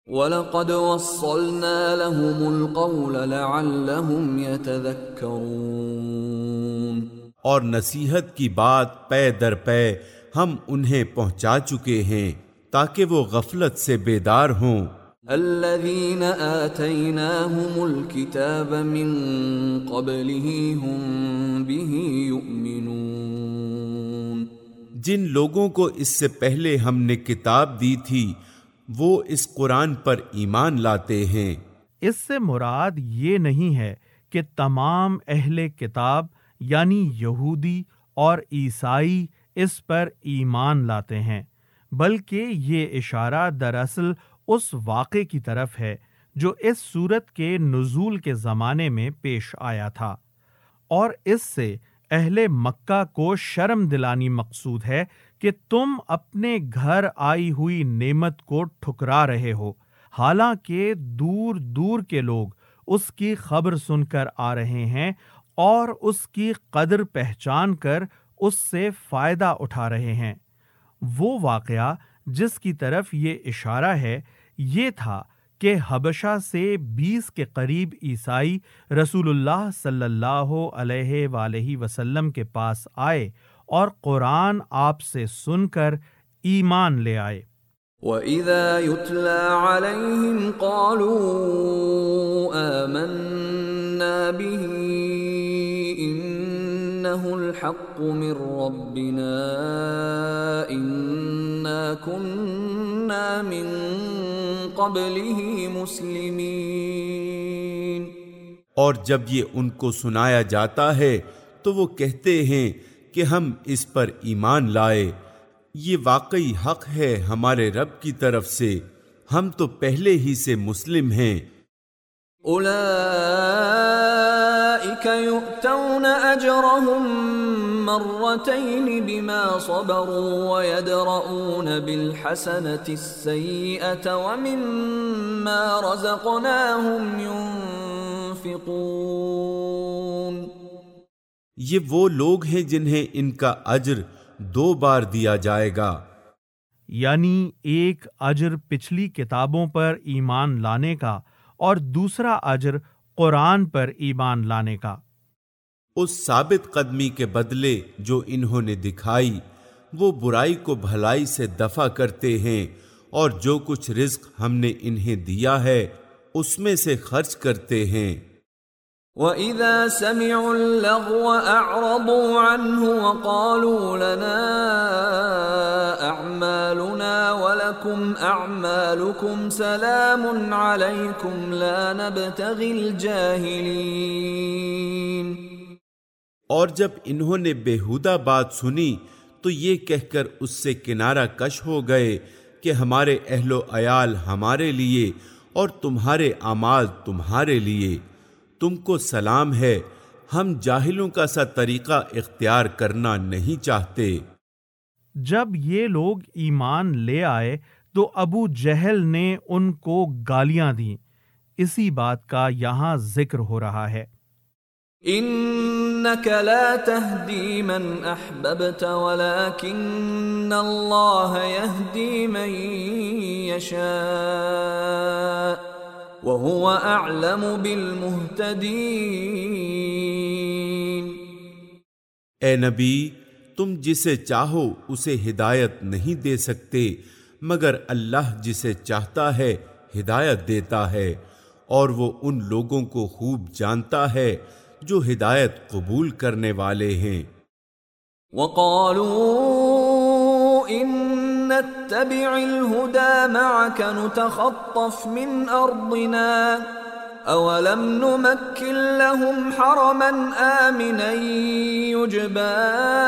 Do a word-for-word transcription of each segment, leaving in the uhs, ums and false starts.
وَلَقَدْ وَصَّلْنَا لَهُمُ الْقَوْلَ لَعَلَّهُمْ يَتَذَكَّرُونَ، اور نصیحت کی بات پے در پے ہم انہیں پہنچا چکے ہیں تاکہ وہ غفلت سے بیدار ہوں۔ الَّذِينَ آتَيْنَاهُمُ الْكِتَابَ مِنْ قَبْلِهِ هُمْ بِهِ يُؤْمِنُونَ، جن لوگوں کو اس سے پہلے ہم نے کتاب دی تھی وہ اس قرآن پر ایمان لاتے ہیں۔ اس سے مراد یہ نہیں ہے کہ تمام اہل کتاب یعنی یہودی اور عیسائی اس پر ایمان لاتے ہیں، بلکہ یہ اشارہ دراصل اس واقعے کی طرف ہے جو اس سورت کے نزول کے زمانے میں پیش آیا تھا، اور اس سے اہل مکہ کو شرم دلانی مقصود ہے کہ تم اپنے گھر آئی ہوئی نعمت کو ٹھکرا رہے ہو، حالانکہ دور دور کے لوگ اس کی خبر سن کر آ رہے ہیں اور اس کی قدر پہچان کر اس سے فائدہ اٹھا رہے ہیں۔ وہ واقعہ جس کی طرف یہ اشارہ ہے یہ تھا کہ حبشہ سے بیس کے قریب عیسائی رسول اللہ صلی اللہ علیہ وآلہ وسلم کے پاس آئے اور قرآن آپ سے سن کر ایمان لے آئے۔ وَإِذَا يُتْلَى عَلَيْهِمْ قَالُوا آمَنَّا بِهِ إِنَّهُ الْحَقُّ مِنْ رَبِّنَا إِنَّا كُنَّا مِنْ قَبْلِهِ مُسْلِمِينَ، اور جب یہ ان کو سنایا جاتا ہے تو وہ کہتے ہیں کہ ہم اس پر ایمان لائے، یہ واقعی حق ہے ہمارے رب کی طرف سے، ہم تو پہلے ہی سے مسلم ہیں۔ اولئک یؤتون اجرهم مرتین بما صبروا ویدرؤون بالحسنة السیئة ومما رزقناهم ينفقون، یہ وہ لوگ ہیں جنہیں ان کا اجر دو بار دیا جائے گا، یعنی ایک اجر پچھلی کتابوں پر ایمان لانے کا اور دوسرا اجر قرآن پر ایمان لانے کا۔ اس ثابت قدمی کے بدلے جو انہوں نے دکھائی وہ برائی کو بھلائی سے دفع کرتے ہیں، اور جو کچھ رزق ہم نے انہیں دیا ہے اس میں سے خرچ کرتے ہیں۔ وَإِذَا سَمِعُوا اللَّغْوَ أَعْرَضُوا عَنْهُ وَقَالُوا لَنَا أَعْمَالُنَا وَلَكُمْ أَعْمَالُكُمْ سَلَامٌ عَلَيْكُمْ لَا نَبْتَغِي الْجَاهِلِينَ، اور جب انہوں نے بیہودہ بات سنی تو یہ کہہ کر اس سے کنارہ کش ہو گئے کہ ہمارے اہل و عیال ہمارے لیے اور تمہارے اعمال تمہارے لیے، تم کو سلام ہے، ہم جاہلوں کا سا طریقہ اختیار کرنا نہیں چاہتے۔ جب یہ لوگ ایمان لے آئے تو ابو جہل نے ان کو گالیاں دیں، اسی بات کا یہاں ذکر ہو رہا ہے۔ انک لا تہدی من احببت ولکن اللہ یہدی من یشاء وَهُوَ أَعْلَمُ بِالْمُهْتَدِينَ، اے نبی تم جسے چاہو اسے ہدایت نہیں دے سکتے مگر اللہ جسے چاہتا ہے ہدایت دیتا ہے، اور وہ ان لوگوں کو خوب جانتا ہے جو ہدایت قبول کرنے والے ہیں۔ وَقَالُوا إِن نتبع الهدى معك نتخطف من أرضنا أولم نمكن لهم حرما آمنا يجبى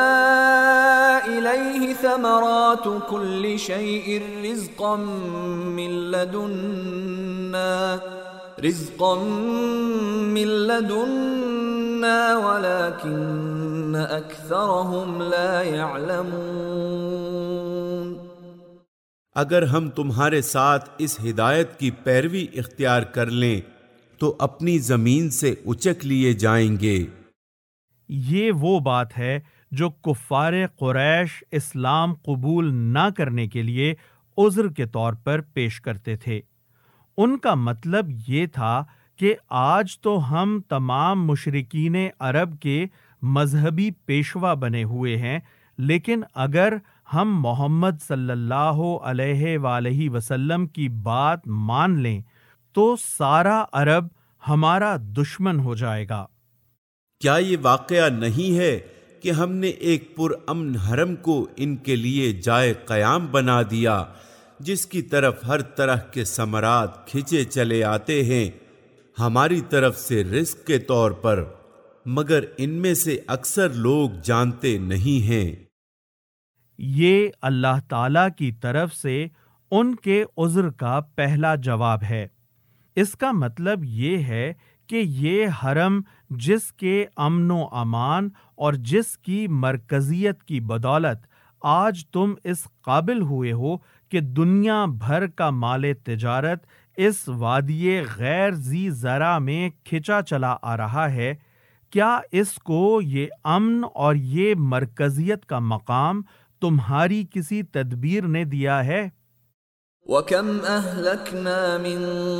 إليه ثمرات كل شيء رزقا من لدنا رزقا من لدنا ولكن أكثرهم لا يعلمون، اگر ہم تمہارے ساتھ اس ہدایت کی پیروی اختیار کر لیں تو اپنی زمین سے اچک لیے جائیں گے۔ یہ وہ بات ہے جو کفار قریش اسلام قبول نہ کرنے کے لیے عذر کے طور پر پیش کرتے تھے۔ ان کا مطلب یہ تھا کہ آج تو ہم تمام مشرکین عرب کے مذہبی پیشوا بنے ہوئے ہیں، لیکن اگر ہم محمد صلی اللہ علیہ وآلہ وسلم کی بات مان لیں تو سارا عرب ہمارا دشمن ہو جائے گا۔ کیا یہ واقعہ نہیں ہے کہ ہم نے ایک پر امن حرم کو ان کے لیے جائے قیام بنا دیا، جس کی طرف ہر طرح کے ثمرات کھینچے چلے آتے ہیں ہماری طرف سے رزق کے طور پر، مگر ان میں سے اکثر لوگ جانتے نہیں ہیں۔ یہ اللہ تعالی کی طرف سے ان کے عذر کا پہلا جواب ہے۔ اس کا مطلب یہ ہے کہ یہ حرم جس کے امن و امان اور جس کی مرکزیت کی بدولت آج تم اس قابل ہوئے ہو کہ دنیا بھر کا مال تجارت اس وادی غیر ذی زرع میں کھنچا چلا آ رہا ہے، کیا اس کو یہ امن اور یہ مرکزیت کا مقام تمہاری کسی تدبیر نے دیا ہے؟ وَكَمْ أَهْلَكْنَا مِن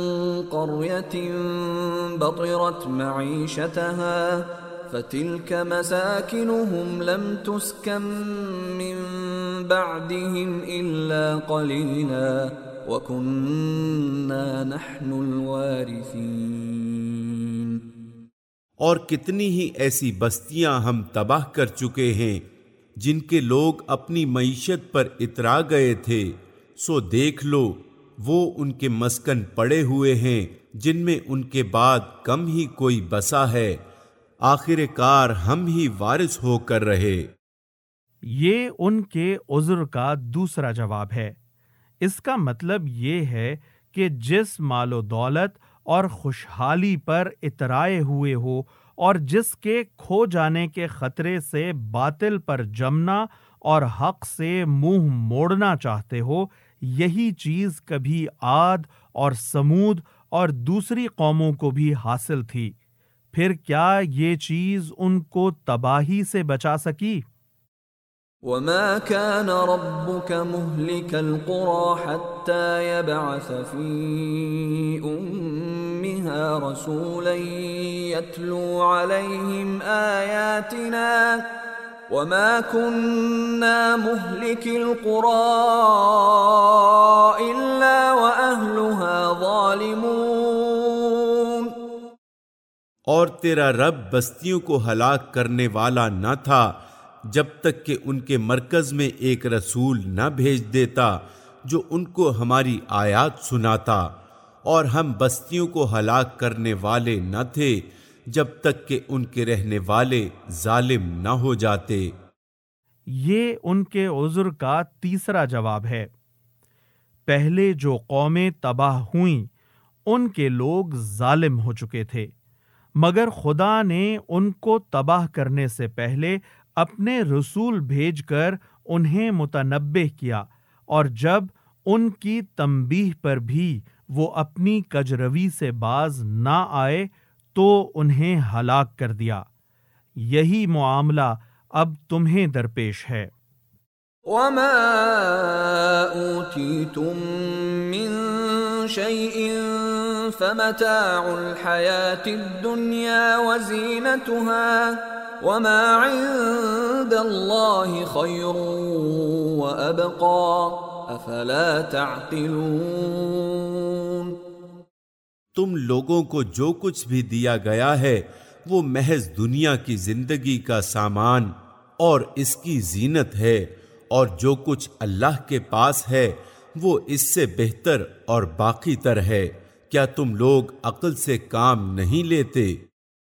قَرْيَةٍ بَطِرَتْ مَعِيشَتَهَا فَتِلْكَ مَسَاكِنُهُمْ لَمْ تُسْكَن مِّن بَعْدِهِمْ إِلَّا قَلِيلًا وَكُنَّا نَحْنُ الْوَارِثِينَ۔ اور کتنی ہی ایسی بستیاں ہم تباہ کر چکے ہیں جن کے لوگ اپنی معیشت پر اترا گئے تھے، سو دیکھ لو وہ ان کے مسکن پڑے ہوئے ہیں جن میں ان کے بعد کم ہی کوئی بسا ہے، آخر کار ہم ہی وارث ہو کر رہے۔ یہ ان کے عذر کا دوسرا جواب ہے۔ اس کا مطلب یہ ہے کہ جس مال و دولت اور خوشحالی پر اترائے ہوئے ہو اور جس کے کھو جانے کے خطرے سے باطل پر جمنا اور حق سے منہ موڑنا چاہتے ہو، یہی چیز کبھی عاد اور سمود اور دوسری قوموں کو بھی حاصل تھی، پھر کیا یہ چیز ان کو تباہی سے بچا سکی؟ وَمَا كَانَ رَبُّكَ مُهْلِكَ الْقُرَى حَتَّى يَبْعَثَ فِي أُمِّهَا رَسُولًا يَتْلُو عَلَيْهِمْ آيَاتِنَا وَمَا كُنَّا مُهْلِكِ الْقُرَى إِلَّا وَأَهْلُهَا ظَالِمُونَ۔ اور تیرا رب بستیوں کو ہلاک کرنے والا نہ تھا جب تک کہ ان کے مرکز میں ایک رسول نہ بھیج دیتا جو ان کو ہماری آیات سناتا، اور ہم بستیوں کو ہلاک کرنے والے نہ تھے جب تک کہ ان کے رہنے والے ظالم نہ ہو جاتے۔ یہ ان کے عذر کا تیسرا جواب ہے۔ پہلے جو قومیں تباہ ہوئیں ان کے لوگ ظالم ہو چکے تھے، مگر خدا نے ان کو تباہ کرنے سے پہلے اپنے رسول بھیج کر انہیں متنبہ کیا، اور جب ان کی تنبیہ پر بھی وہ اپنی کجروی سے باز نہ آئے تو انہیں ہلاک کر دیا۔ یہی معاملہ اب تمہیں درپیش ہے۔ وَمَا أُوتِيتُم مِّن شَيْءٍ فَمَتَاعُ الْحَيَاةِ الدُّنْيَا وَزِينَتُهَا وَمَا عِندَ اللَّهِ خَيْرٌ وَأَبْقَى أَفَلَا تَعْقِلُونَ۔ تم لوگوں کو جو کچھ بھی دیا گیا ہے وہ محض دنیا کی زندگی کا سامان اور اس کی زینت ہے، اور جو کچھ اللہ کے پاس ہے وہ اس سے بہتر اور باقی تر ہے۔ کیا تم لوگ عقل سے کام نہیں لیتے؟